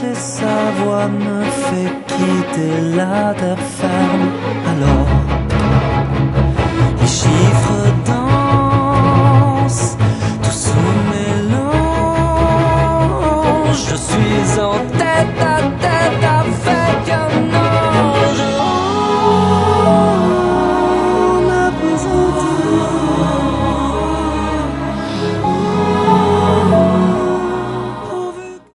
et sa voix me fait quitter la terre ferme. Alors